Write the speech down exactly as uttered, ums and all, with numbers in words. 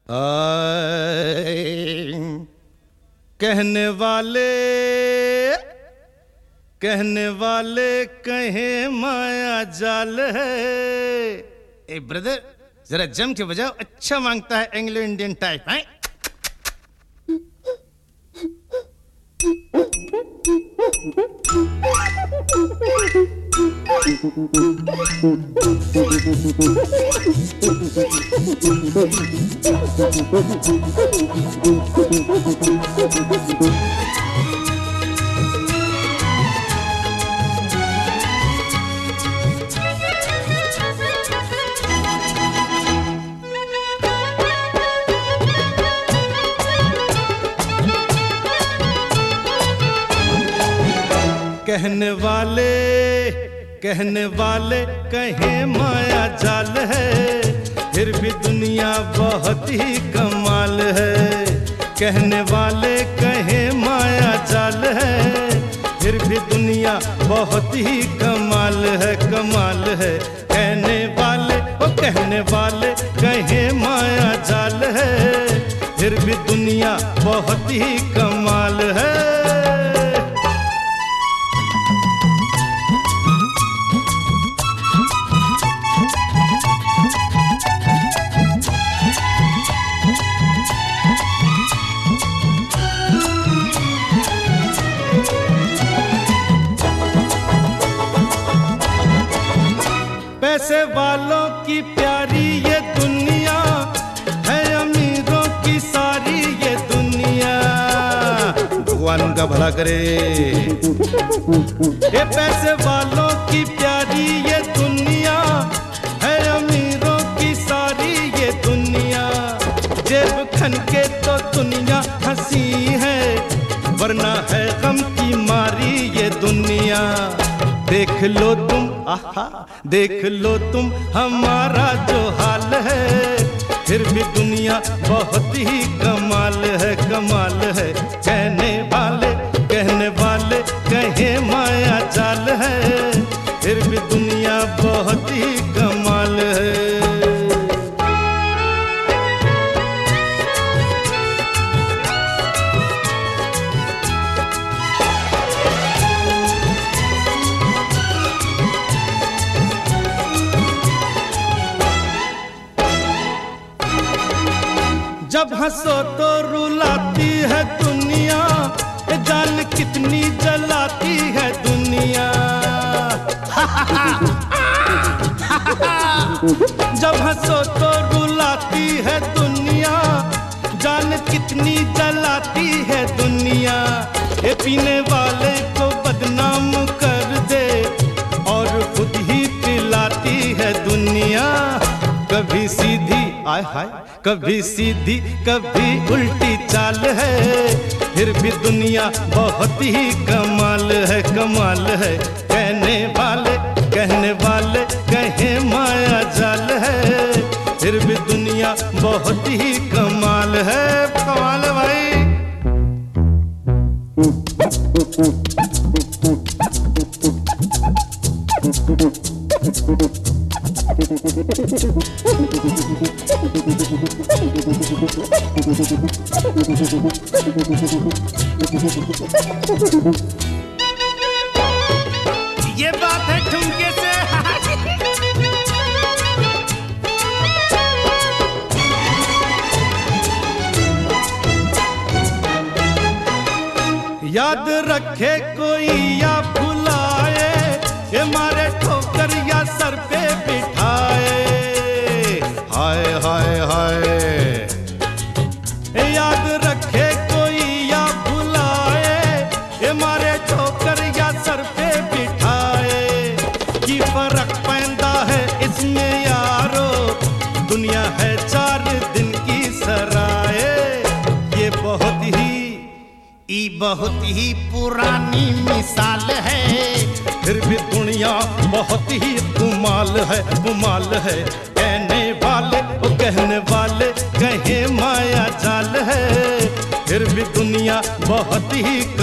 कहने वाले कहने वाले कहें माया जाल है। ए ब्रदर जरा जम के बजाओ, अच्छा मांगता है एंग्लो इंडियन टाइप है। कहने वाले कहने वाले कहें माया जाल है, फिर भी दुनिया बहुत ही कमाल है। कहने वाले कहें माया जाल है, फिर भी दुनिया बहुत ही कमाल है, कमाल है। कहने वाले ओ कहने वाले कहें माया जाल है, फिर भी दुनिया बहुत ही कमाल है। पैसे वालों की प्यारी ये दुनिया है, अमीरों की सारी ये दुनिया। भगवान उनका भला करे। ये पैसे वालों की प्यारी ये दुनिया है, अमीरों की सारी ये दुनिया। जेब खन के तो दुनिया हंसी है, वरना है गम की मारी ये दुनिया। देख लो तुम आहा देख लो तुम हमारा जो हाल है, फिर भी दुनिया बहुत ही कमाल है, कमाल है। कहने वाले कहने वाले कहें माया जाल है, फिर भी दुनिया बहुत ही कमाल है। जब हंसो तो रुलाती है दुनिया, जान कितनी जलाती है दुनिया। जब हंसो तो रुलाती है दुनिया, जान कितनी जलाती है दुनिया। ये पीने वाले को बदनाम कर दे और खुद ही पिलाती है दुनिया। कभी सीधी आय हाय कभी सीधी कभी उल्टी चाल है, फिर भी दुनिया बहुत ही कमाल है, कमाल है। कहने वाले कहने वाले कहें माया जाल है, फिर भी दुनिया बहुत ही कमाल है, कमाल है भाई। ये बात है ठुमके से। याद रखे कोई या भुलाए, ये मारे ठोकर या सर पे बिठाए। हाय हाय हाय याद रखे कोई या भुलाए, ये मारे ठोकर या सर पे बिठाए। की फर्क पैंदा है इसमें यारो, दुनिया है चार दिन की सराए। ये बहुत ही ई बहुत ही पुरानी मिसाल है, फिर भी दुनिया बहुत ही कमाल है, कमाल है। कहने वाले वो कहने वाले कहें माया जाल है, फिर भी दुनिया बहुत ही